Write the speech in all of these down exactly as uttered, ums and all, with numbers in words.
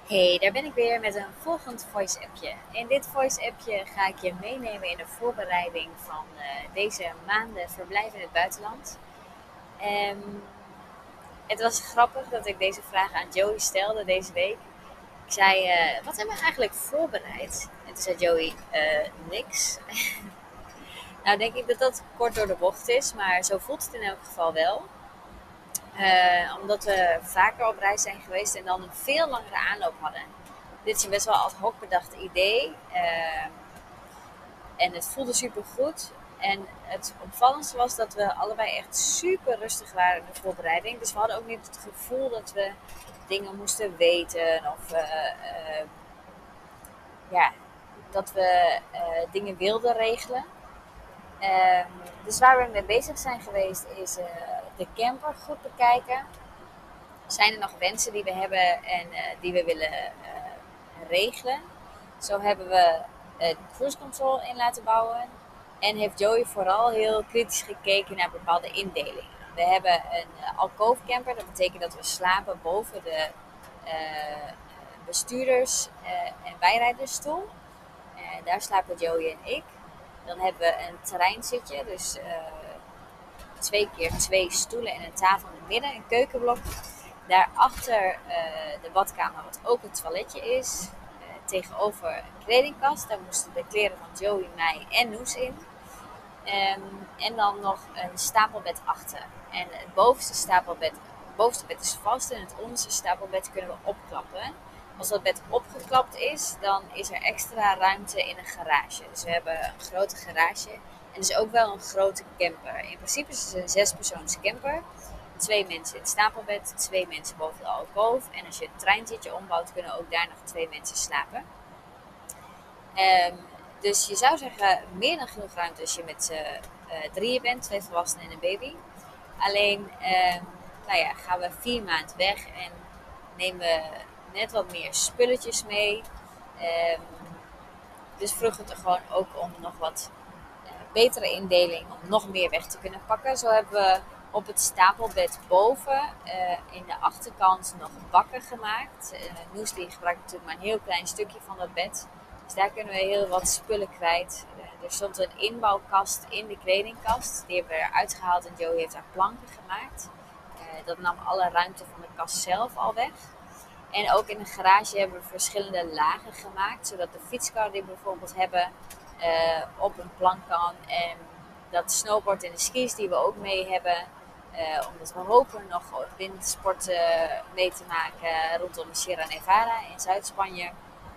Hey, daar ben ik weer met een volgend voice-appje. In dit voice-appje ga ik je meenemen in de voorbereiding van uh, deze maanden verblijf in het buitenland. Um, het was grappig dat ik deze vraag aan Joey stelde deze week. Ik zei, uh, wat hebben we eigenlijk voorbereid? En toen zei Joey, uh, niks. Nou denk ik dat dat kort door de bocht is, maar zo voelt het in elk geval wel. Uh, omdat we vaker op reis zijn geweest en dan een veel langere aanloop hadden. Dit is een best wel ad hoc bedacht idee. Uh, en het voelde super goed. En het opvallendste was dat we allebei echt super rustig waren in de voorbereiding. Dus we hadden ook niet het gevoel dat we dingen moesten weten. Of uh, uh, ja, dat we uh, dingen wilden regelen. Uh, dus waar we mee bezig zijn geweest is uh, de camper goed bekijken. Zijn er nog wensen die we hebben en uh, die we willen uh, regelen? Zo hebben we uh, cruise control in laten bouwen. En heeft Joey vooral heel kritisch gekeken naar bepaalde indelingen. We hebben een uh, alcove camper. Dat betekent dat we slapen boven de uh, bestuurders- uh, en bijrijdersstoel. Uh, daar slapen Joey en ik. Dan hebben we een terreinzitje. Dus uh, twee keer twee stoelen en een tafel in het midden. Een keukenblok. Daarachter uh, de badkamer, wat ook een toiletje is. Uh, tegenover een kledingkast. Daar moesten de kleren van Joey, mij en Noes in. Um, en dan nog een stapelbed achter. En het bovenste stapelbed, het bovenste bed is vast en het onderste stapelbed kunnen we opklappen. Als dat bed opgeklapt is, dan is er extra ruimte in een garage. Dus we hebben een grote garage en dus ook wel een grote camper. In principe is het een zespersoons camper. Twee mensen in het stapelbed, twee mensen boven de alcove. En als je het treinzitje ombouwt, kunnen ook daar nog twee mensen slapen. Um, dus je zou zeggen, meer dan genoeg ruimte als je met uh, uh, drieën bent, twee volwassenen en een baby. Alleen, um, nou ja, gaan we vier maanden weg en nemen we net wat meer spulletjes mee. Um, dus vroegen we het er gewoon ook om nog wat uh, betere indeling, om nog meer weg te kunnen pakken. Zo hebben we op het stapelbed boven uh, in de achterkant nog bakken gemaakt. Uh, Noes die gebruikt natuurlijk maar een heel klein stukje van dat bed. Dus daar kunnen we heel wat spullen kwijt. Uh, er stond een inbouwkast in de kledingkast. Die hebben we eruit gehaald en Joey heeft daar planken gemaakt. Uh, dat nam alle ruimte van de kast zelf al weg. En ook in de garage hebben we verschillende lagen gemaakt. Zodat de fietskar die we bijvoorbeeld hebben uh, op een plank kan. En dat snowboard en de skis die we ook mee hebben. Uh, omdat we hopen nog wintersport uh, mee te maken rondom de Sierra Nevada in Zuid-Spanje.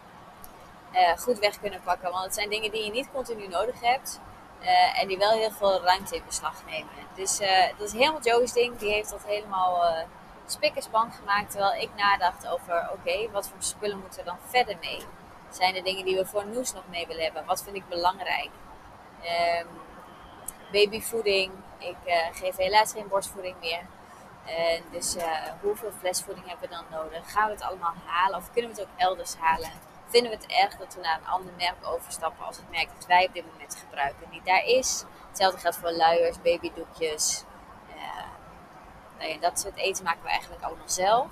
Uh, goed weg kunnen pakken. Want het zijn dingen die je niet continu nodig hebt. Uh, en die wel heel veel ruimte in beslag nemen. Dus uh, dat is helemaal Joey's ding. Die heeft dat helemaal uh, spik en span gemaakt. Terwijl ik nadacht over, oké, okay, wat voor spullen moeten er dan verder mee? Zijn er dingen die we voor Noes nog mee willen hebben? Wat vind ik belangrijk? Um, babyvoeding. Ik uh, geef helaas geen borstvoeding meer. Uh, dus uh, hoeveel flesvoeding hebben we dan nodig? Gaan we het allemaal halen of kunnen we het ook elders halen? Vinden we het erg dat we naar een ander merk overstappen als het merk dat wij op dit moment gebruiken niet daar is? Hetzelfde geldt voor luiers, babydoekjes. Uh, nou ja, dat soort eten maken we eigenlijk allemaal zelf.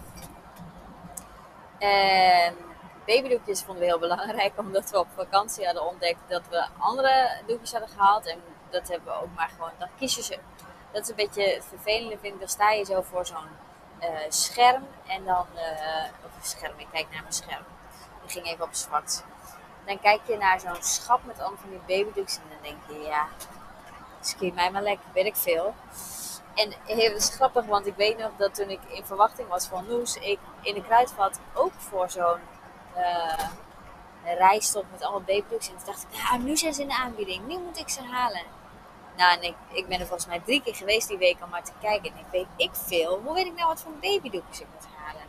Uh, babydoekjes vonden we heel belangrijk omdat we op vakantie hadden ontdekt dat we andere doekjes hadden gehaald. En dat hebben we ook maar gewoon, dan kies je ze. Dat is een beetje het vervelende, vind ik. Dan sta je zo voor zo'n uh, scherm en dan, uh, of een scherm, ik kijk naar mijn scherm. Die ging even op zwart. Dan kijk je naar zo'n schap met allemaal van die babydoeks en dan denk je, ja, ski mij maar lekker, weet ik veel. En het is grappig, want ik weet nog dat toen ik in verwachting was van Noes, ik in de Kruidvat ook voor zo'n uh, rij stond met allemaal babydoeks. En toen dacht ik, nou, nu zijn ze in de aanbieding, nu moet ik ze halen. Nou, en ik, ik ben er volgens mij drie keer geweest die week om maar te kijken. En ik weet ik veel, hoe weet ik nou wat voor babydoekjes ik moet halen?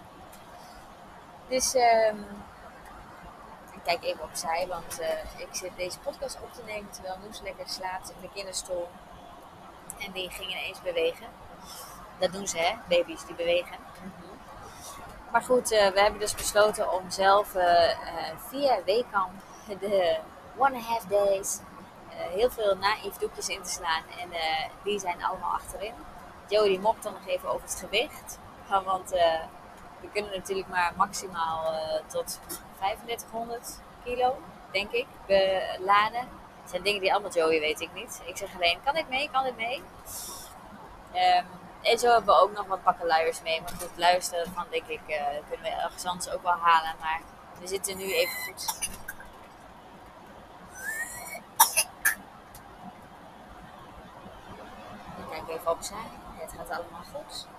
Dus, um, ik kijk even opzij, want uh, ik zit deze podcast op te nemen terwijl Noes lekker slaapt in de kinderstoel. En die ging ineens bewegen. Dat doen ze, hè? Baby's die bewegen. Mm-hmm. Maar goed, uh, we hebben dus besloten om zelf uh, uh, via Weekamp de one and a half days uh, heel veel naïef doekjes in te slaan. En uh, die zijn allemaal achterin. Joey die mopt dan nog even over het gewicht. Want uh, we kunnen natuurlijk maar maximaal uh, tot vijfendertighonderd kilo, denk ik, beladen. Dat zijn dingen die allemaal Joey weet ik niet. Ik zeg alleen, kan dit mee, kan dit mee? Um, en zo hebben we ook nog wat pakken luiers mee. Maar goed, luisteren van denk ik, uh, kunnen we ergens anders ook wel halen. Maar we zitten nu even goed. Ik kijk even opzij. Het gaat allemaal goed.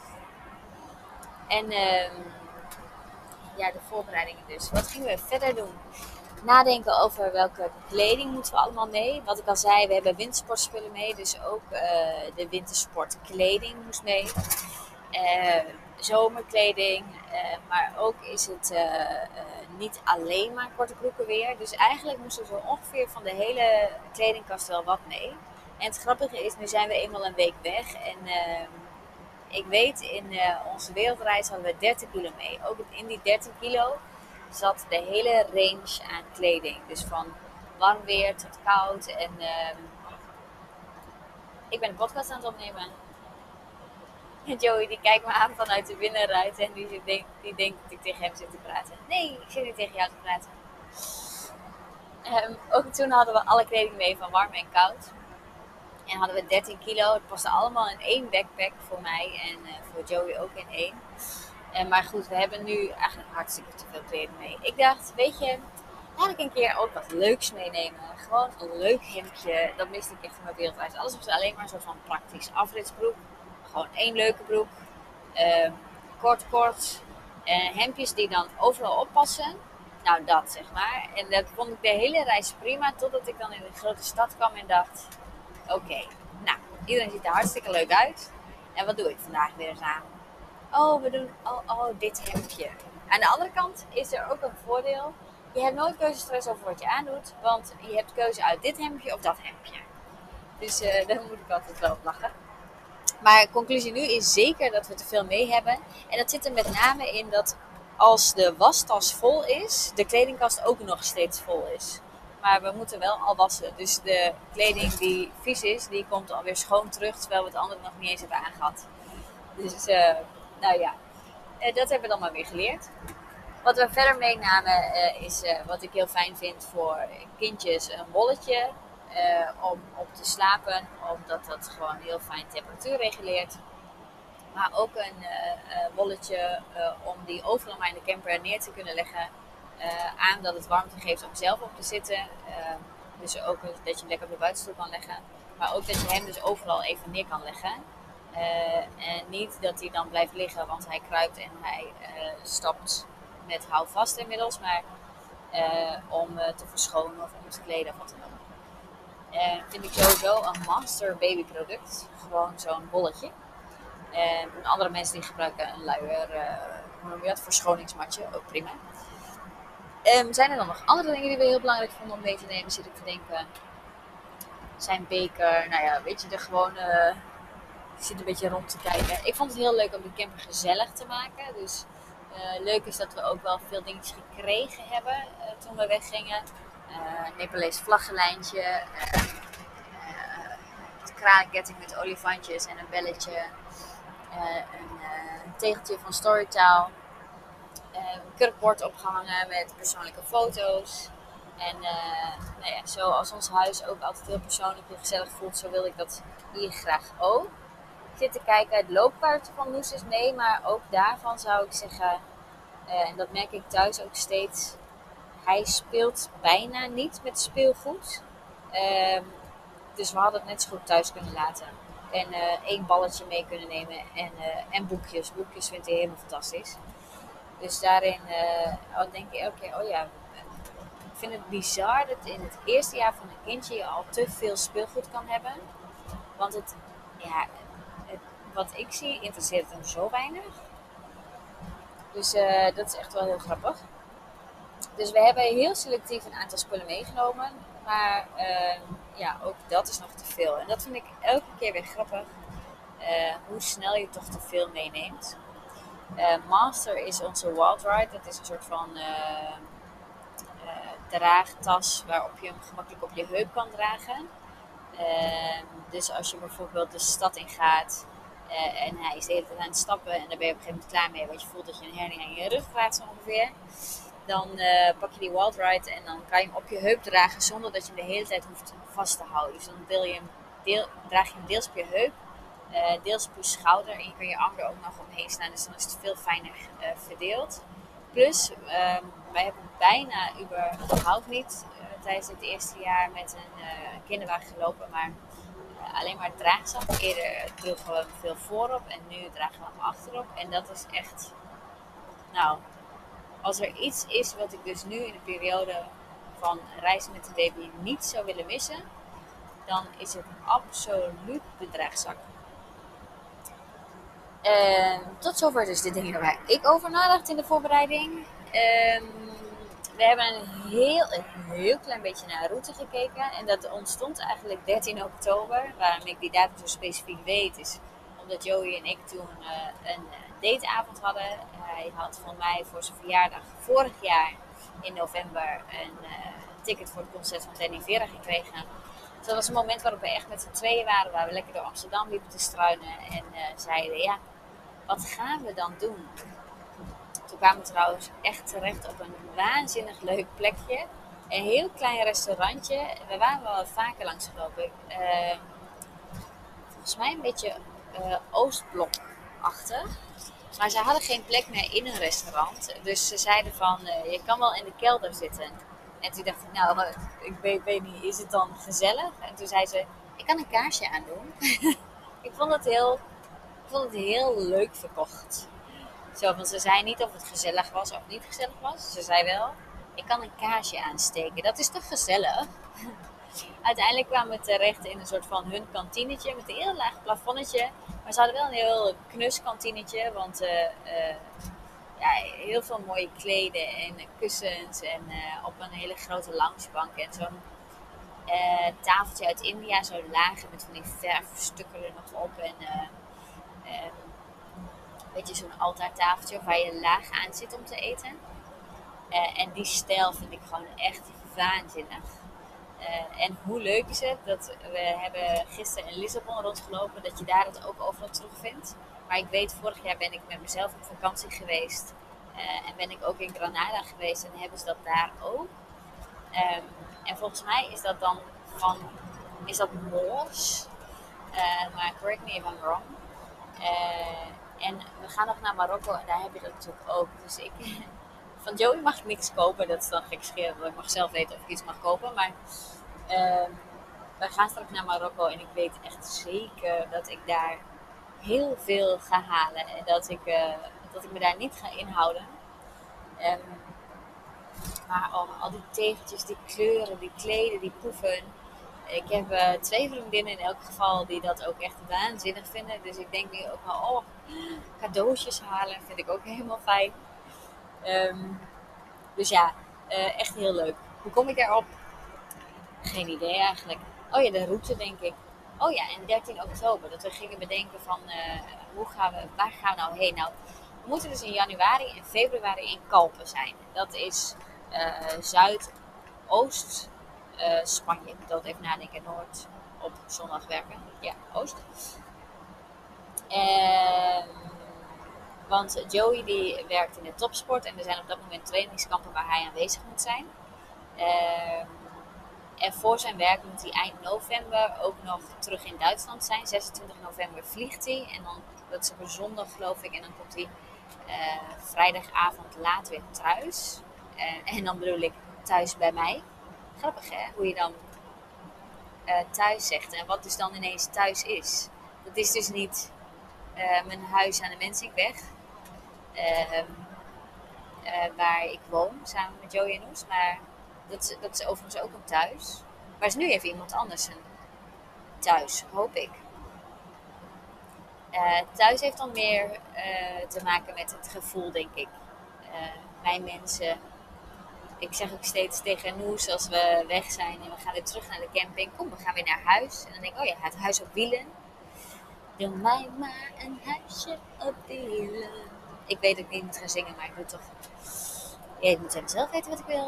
En um, ja, de voorbereidingen dus. Wat gingen we verder doen? Nadenken over welke kleding moeten we allemaal mee. Wat ik al zei, we hebben wintersportspullen mee. Dus ook uh, de wintersportkleding moest mee. Uh, zomerkleding. Uh, maar ook is het uh, uh, niet alleen maar korte broeken weer. Dus eigenlijk moesten we zo ongeveer van de hele kledingkast wel wat mee. En het grappige is, nu zijn we eenmaal een week weg. En uh, ik weet, in uh, onze wereldreis hadden we dertig kilo mee. Ook in die dertig kilo zat de hele range aan kleding. Dus van warm weer tot koud. En uh, ik ben een podcast aan het opnemen. En Joey die kijkt me aan vanuit de binnenruit. En die denkt, die denkt dat ik tegen hem zit te praten. Nee, ik zit niet tegen jou te praten. Um, ook toen hadden we alle kleding mee van warm en koud. En hadden we dertien kilo. Het paste allemaal in één backpack voor mij. En uh, voor Joey ook in één. Uh, maar goed, we hebben nu eigenlijk hartstikke te veel kleding mee. Ik dacht, weet je, laat ik een keer ook wat leuks meenemen. Gewoon een leuk hemdje. Dat miste ik echt van mijn wereldreis. Alles was alleen maar een soort van praktisch afritsbroek. Gewoon één leuke broek. Uh, kort, kort. Uh, hemdjes die dan overal oppassen. Nou, dat zeg maar. En dat vond ik de hele reis prima. Totdat ik dan in een grote stad kwam en dacht... Oké, okay, nou, iedereen ziet er hartstikke leuk uit. En wat doe ik vandaag weer eens aan? Oh, we doen oh, oh, dit hemdje. Aan de andere kant is er ook een voordeel. Je hebt nooit keuzestress over wat je aandoet. Want je hebt keuze uit dit hemdje of dat hemdje. Dus uh, daar moet ik altijd wel op lachen. Maar conclusie nu is zeker dat we te veel mee hebben. En dat zit er met name in dat als de wastas vol is, de kledingkast ook nog steeds vol is. Maar we moeten wel al wassen. Dus de kleding die vies is, die komt alweer schoon terug. Terwijl we het andere nog niet eens hebben aangehad. Dus, uh, nou ja. Uh, dat hebben we dan maar weer geleerd. Wat we verder meenamen uh, is, uh, wat ik heel fijn vind voor kindjes, een bolletje. Uh, om op te slapen. Omdat dat gewoon heel fijn temperatuur reguleert. Maar ook een uh, uh, bolletje uh, om die overal maar in de camper neer te kunnen leggen. Uh, aan dat het warmte geeft om zelf op te zitten. Uh, dus ook dat je hem lekker op de buitenstoel kan leggen. Maar ook dat je hem dus overal even neer kan leggen. Uh, en niet dat hij dan blijft liggen, want hij kruipt en hij uh, stapt met houvast inmiddels. Maar uh, om uh, te verschonen of om te kleden of wat dan ook. Uh, vind ik sowieso een master baby product. Gewoon zo'n bolletje. En andere mensen die gebruiken een luier, uh, hoe noem je dat, verschoningsmatje, ook prima. Um, zijn er dan nog andere dingen die we heel belangrijk vonden om mee te nemen, zit ik te denken. Zijn beker, nou ja, weet je, de gewone, ik zit een beetje rond te kijken. Ik vond het heel leuk om de camper gezellig te maken. Dus uh, leuk is dat we ook wel veel dingetjes gekregen hebben uh, toen we weggingen. Uh, Nepalese vlaggenlijntje, uh, uh, een kraanketting met olifantjes en een belletje. Uh, een uh, tegeltje van Storytel. Uh, een kurkbord opgehangen met persoonlijke foto's. En uh, nou ja, zoals ons huis ook altijd heel persoonlijk en gezellig voelt, zo wil ik dat hier graag ook. Ik zit te kijken, het loopkaartje van Moes is mee, maar ook daarvan zou ik zeggen, uh, en dat merk ik thuis ook steeds, hij speelt bijna niet met speelgoed. Uh, dus we hadden het net zo goed thuis kunnen laten. En uh, één balletje mee kunnen nemen en, uh, en boekjes. Boekjes vindt hij helemaal fantastisch. Dus daarin uh, oh, denk ik elke keer, oh ja, ik vind het bizar dat in het eerste jaar van een kindje je al te veel speelgoed kan hebben. Want het, ja, het, wat ik zie, interesseert hem zo weinig. Dus uh, dat is echt wel heel grappig. Dus we hebben heel selectief een aantal spullen meegenomen. Maar uh, ja, ook dat is nog te veel. En dat vind ik elke keer weer grappig. Uh, hoe snel je toch te veel meeneemt. Uh, Master is onze Wild Ride. Dat is een soort van uh, uh, draagtas waarop je hem gemakkelijk op je heup kan dragen. Uh, dus als je bijvoorbeeld de stad in gaat Uh, en hij is de hele tijd aan het stappen en daar ben je op een gegeven moment klaar mee. Want je voelt dat je een hernia in je rug krijgt zo ongeveer. Dan uh, pak je die Wild Ride en dan kan je hem op je heup dragen zonder dat je hem de hele tijd hoeft vast te houden. Dus dan deel je hem, deel, draag je hem deels op je heup, uh, deels op je schouder en je kan je arm er ook nog omheen slaan. Dus dan is het veel fijner uh, verdeeld. Plus, uh, wij hebben bijna überhaupt niet uh, tijdens het eerste jaar met een uh, kinderwagen gelopen, maar uh, alleen maar draagzak. Eerder droegen we hem veel voorop en nu dragen we hem achterop. En dat is echt, nou... Als er iets is wat ik dus nu in de periode van reizen met de baby niet zou willen missen, dan is het absoluut de draagzak. Uh, tot zover dus de dingen waar ik over nadacht in de voorbereiding. Uh, we hebben een heel, een heel klein beetje naar een route gekeken. En dat ontstond eigenlijk dertien oktober. Waarom ik die datum zo specifiek weet is omdat Joey en ik toen uh, een dateavond hadden. Hij had van mij voor zijn verjaardag vorig jaar in november een uh, ticket voor het concert van Danny Vera gekregen. Dus dat was een moment waarop we echt met z'n tweeën waren. Waar we lekker door Amsterdam liepen te struinen. En uh, zeiden, ja, wat gaan we dan doen? Toen kwamen we trouwens echt terecht op een waanzinnig leuk plekje. Een heel klein restaurantje. We waren wel vaker langs gelopen. Uh, volgens mij een beetje uh, Oostblok-achtig. Maar ze hadden geen plek meer in een restaurant. Dus ze zeiden van, uh, je kan wel in de kelder zitten. En toen dacht ik, nou, uh, ik weet, weet niet, is het dan gezellig? En toen zei ze, ik kan een kaarsje aandoen. ik, vond het heel, ik vond het heel leuk verkocht. Zo, want ze zei niet of het gezellig was of niet gezellig was. Ze zei wel, ik kan een kaarsje aansteken. Dat is toch gezellig? Uiteindelijk kwamen we terecht in een soort van hun kantinetje met een heel laag plafonnetje. Maar ze hadden wel een heel knus kantinetje, want uh, uh, ja, heel veel mooie kleden en kussens en uh, op een hele grote loungebank en zo'n uh, tafeltje uit India, zo laag met van die verfstukken er nog op en uh, uh, een beetje zo'n altaartafeltje waar je laag aan zit om te eten. Uh, en die stijl vind ik gewoon echt waanzinnig. Uh, en hoe leuk is het dat we hebben gisteren in Lissabon rondgelopen, dat je daar het ook overal terugvindt. Maar ik weet, vorig jaar ben ik met mezelf op vakantie geweest. Uh, en ben ik ook in Granada geweest en hebben ze dat daar ook. Um, en volgens mij is dat dan van, is dat Moors. Uh, maar correct me if I'm wrong. Uh, en we gaan nog naar Marokko en daar heb je dat natuurlijk ook. Dus ik... Van Joey mag ik niks kopen, dat is dan gekscherend, want ik mag zelf weten of ik iets mag kopen. Maar uh, we gaan straks naar Marokko en ik weet echt zeker dat ik daar heel veel ga halen. En dat ik, uh, dat ik me daar niet ga inhouden. Um, maar oh, al die tegeltjes, die kleuren, die kleden, die proeven. Ik heb uh, twee vriendinnen in elk geval die dat ook echt waanzinnig vinden. Dus ik denk nu ook wel, oh, cadeautjes halen vind ik ook helemaal fijn. Um, dus ja, uh, echt heel leuk. Hoe kom ik daarop? Geen idee eigenlijk. Oh ja, de route denk ik. Oh ja, en dertien oktober. Dat we gingen bedenken van, uh, hoe gaan we, waar gaan we nou heen? Nou, we moeten dus in januari en februari in Kalpen zijn. Dat is uh, Zuidoost uh, Spanje. Ik moet dat even nadenken. Noord op zondag werken. Ja, Oost. En... Want Joey die werkt in de topsport en er zijn op dat moment trainingskampen waar hij aanwezig moet zijn. Uh, en voor zijn werk moet hij eind november ook nog terug in Duitsland zijn. zesentwintig november vliegt hij en dan, dat is op een zondag geloof ik, en dan komt hij uh, vrijdagavond laat weer thuis. Uh, en dan bedoel ik thuis bij mij. Grappig hè, hoe je dan uh, thuis zegt en wat dus dan ineens thuis is. Dat is dus niet uh, mijn huis aan de Mensinkweg. Uh, uh, waar ik woon, samen met Joey en Oes. Maar dat is, dat is overigens ook een thuis. Maar is nu even iemand anders een thuis, hoop ik. Uh, thuis heeft dan meer uh, te maken met het gevoel, denk ik. Uh, mijn mensen... Ik zeg ook steeds tegen Noes als we weg zijn en we gaan weer terug naar de camping. Kom, we gaan weer naar huis. En dan denk ik, oh ja, het huis op wielen. Doe mij maar een huisje op wielen. Ik weet dat ik niet moet gaan zingen, maar ik doe toch... Ja, ik moet zelf weten wat ik wil.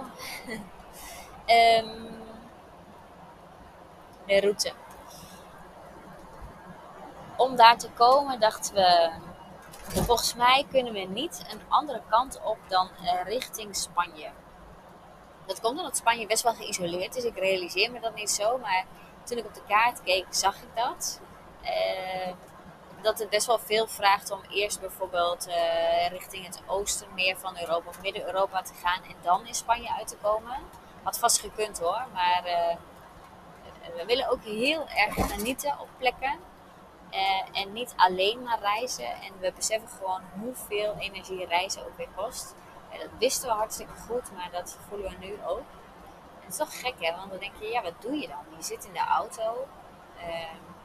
um, de route. om daar te komen dachten we, volgens mij kunnen we niet een andere kant op dan uh, richting Spanje. Dat komt omdat Spanje best wel geïsoleerd is. Ik realiseer me dat niet zo, maar toen ik op de kaart keek, zag ik dat. Uh, dat het best wel veel vraagt om eerst bijvoorbeeld uh, richting het oosten meer van Europa of Midden-Europa te gaan en dan in Spanje uit te komen. Had vast gekund hoor, maar uh, we willen ook heel erg genieten op plekken. Uh, en niet alleen maar reizen. En we beseffen gewoon hoeveel energie reizen ook weer kost. Uh, dat wisten we hartstikke goed, maar dat voelen we nu ook. En het is toch gek hè, want dan denk je, ja wat doe je dan? Je zit in de auto. Uh,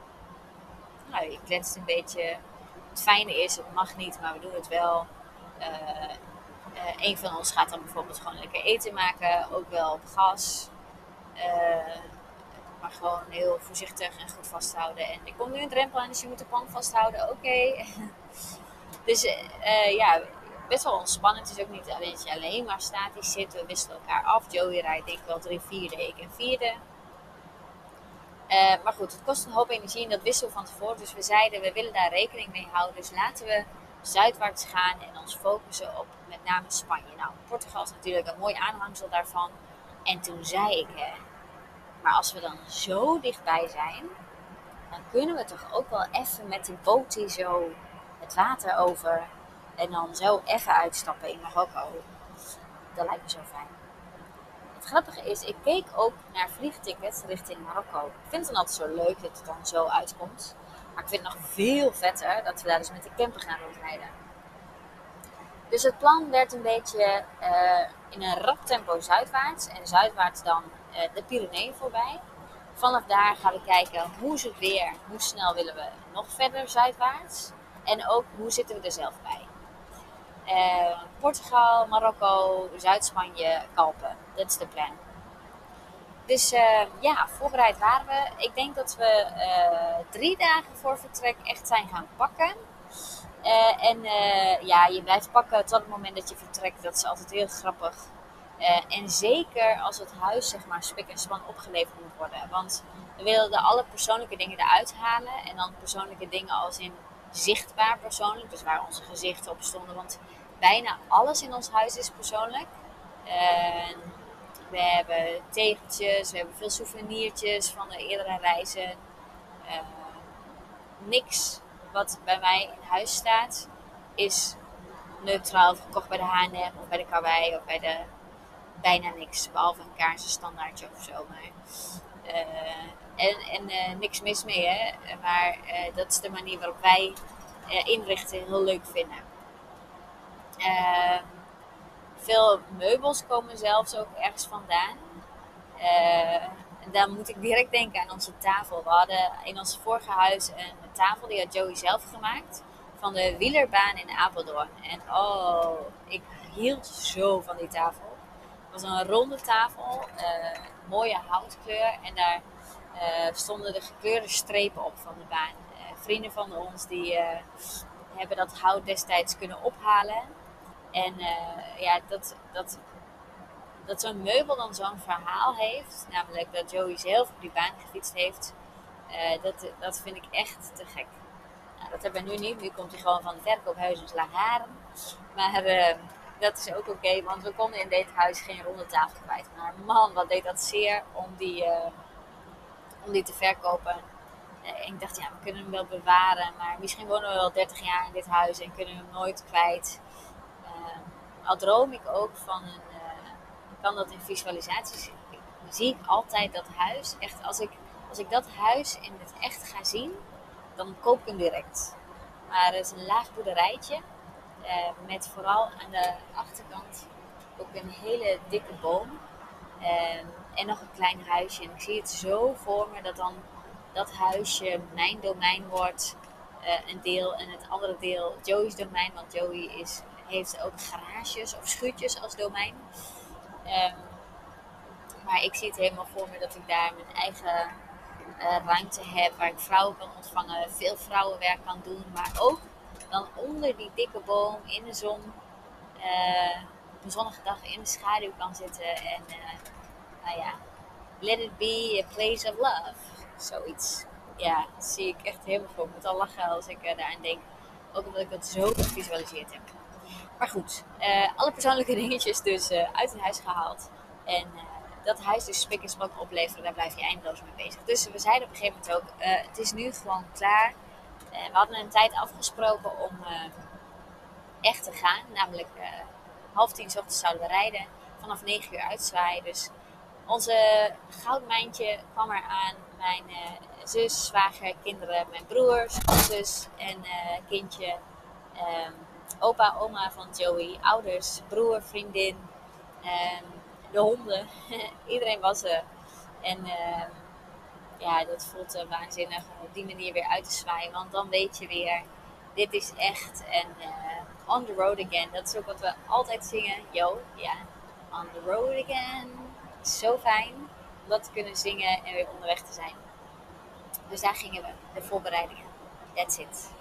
nou, je kletst een beetje. Het fijne is, het mag niet, maar we doen het wel. Uh, uh, een van ons gaat dan bijvoorbeeld gewoon lekker eten maken. Ook wel op gas. Uh, Maar gewoon heel voorzichtig en goed vasthouden. En er komt nu een drempel aan, dus je moet de pan vasthouden. Oké. Okay. Dus uh, ja, best wel ontspannen. Het is ook niet alleen dat je alleen maar statisch zit. We wisselen elkaar af. Joey rijdt denk ik wel drie vierde, ik een vierde. Uh, maar goed, het kost een hoop energie en dat wisselen we van tevoren. Dus we zeiden, we willen daar rekening mee houden. Dus laten we zuidwaarts gaan en ons focussen op met name Spanje. Nou, Portugal is natuurlijk een mooi aanhangsel daarvan. En toen zei ik, hè, maar als we dan zo dichtbij zijn, dan kunnen we toch ook wel even met die bootje zo het water over. En dan zo even uitstappen in Marokko. Dat lijkt me zo fijn. Het grappige is, ik keek ook naar vliegtickets richting Marokko. Ik vind het dan altijd zo leuk dat het dan zo uitkomt. Maar ik vind het nog veel vetter dat we daar dus met de camper gaan rondrijden. Dus het plan werd een beetje uh, in een rap tempo zuidwaarts. En zuidwaarts dan uh, de Pyreneeën voorbij. Vanaf daar gaan we kijken hoe is het weer, hoe snel willen we nog verder zuidwaarts. En ook hoe zitten we er zelf bij. Uh, Portugal, Marokko, Zuid-Spanje, Kalpen. Dat is de plan. Dus uh, ja, voorbereid waren we. Ik denk dat we uh, drie dagen voor vertrek echt zijn gaan pakken. Uh, en uh, ja, je blijft pakken tot het moment dat je vertrekt. Dat is altijd heel grappig. Uh, en zeker als het huis zeg maar spik en span opgeleverd moet worden. Want we wilden alle persoonlijke dingen eruit halen. En dan persoonlijke dingen als in zichtbaar persoonlijk. Dus waar onze gezichten op stonden. Want bijna alles in ons huis is persoonlijk. Uh, we hebben tegeltjes, we hebben veel souvenirtjes van de eerdere reizen. Uh, niks wat bij mij in huis staat is neutraal gekocht bij de H en M of bij de Karwei of bij de bijna niks. Behalve een kaarsenstandaardje of zo. Maar, uh, en en uh, niks mis mee hè. Maar uh, dat is de manier waarop wij uh, inrichten heel leuk vinden. Uh, veel meubels komen zelfs ook ergens vandaan. Uh, dan moet ik direct denken aan onze tafel. We hadden in ons vorige huis een tafel, die had Joey zelf gemaakt. Van de wielerbaan in Apeldoorn. En oh, ik hield zo van die tafel. Het was een ronde tafel, uh, mooie houtkleur. En daar uh, stonden de gekleurde strepen op van de baan. Uh, vrienden van ons die uh, hebben dat hout destijds kunnen ophalen. En uh, ja, dat... dat Dat zo'n meubel dan zo'n verhaal heeft, namelijk dat Joey zelf op die baan gefietst heeft, uh, dat, dat vind ik echt te gek. Nou, dat hebben we nu niet, nu komt hij gewoon van de verkoophuis in Slagharen. Maar uh, dat is ook oké, okay, want we konden in dit huis geen ronde tafel kwijt. Maar man, wat deed dat zeer om die, uh, om die te verkopen. Uh, en ik dacht, ja, we kunnen hem wel bewaren, maar misschien wonen we wel dertig jaar in dit huis en kunnen we hem nooit kwijt. Uh, al droom ik ook van een kan dat in visualisaties, zie ik altijd dat huis. Echt, als ik, als ik dat huis in het echt ga zien, dan koop ik hem direct. Maar het is een laag boerderijtje. Uh, met vooral aan de achterkant ook een hele dikke boom. Uh, en nog een klein huisje. En ik zie het zo voor me dat dan dat huisje mijn domein wordt. Uh, een deel en het andere deel Joey's domein. Want Joey is, heeft ook garages of schuurtjes als domein. Um, maar ik zie het helemaal voor me dat ik daar mijn eigen uh, ruimte heb waar ik vrouwen kan ontvangen, veel vrouwenwerk kan doen, maar ook dan onder die dikke boom in de zon, uh, op een zonnige dag in de schaduw kan zitten en uh, nou ja, let it be a place of love, zoiets. ja, zie ik echt helemaal voor. Ik moet al lachen als ik uh, daaraan denk. Ook omdat ik dat zo gevisualiseerd heb. Maar goed, uh, alle persoonlijke dingetjes dus uh, uit het huis gehaald. En uh, dat huis dus spik en span opleveren, daar blijf je eindeloos mee bezig. Dus we zeiden op een gegeven moment ook, uh, het is nu gewoon klaar. Uh, we hadden een tijd afgesproken om uh, echt te gaan. Namelijk uh, half tien 's ochtends zouden we rijden. Vanaf negen uur uitzwaaien. Dus onze goudmijntje kwam eraan. Mijn uh, zus, zwager, kinderen, mijn broers, zus en uh, kindje. Um, opa, oma van Joey, ouders, broer, vriendin, um, de honden. Iedereen was er. En uh, ja, dat voelt uh, waanzinnig om op die manier weer uit te zwaaien. Want dan weet je weer, dit is echt. En uh, on the road again. Dat is ook wat we altijd zingen. Yo, ja. Yeah. On the road again. Zo fijn om dat te kunnen zingen en weer onderweg te zijn. Dus daar gingen we. De voorbereidingen. That's it.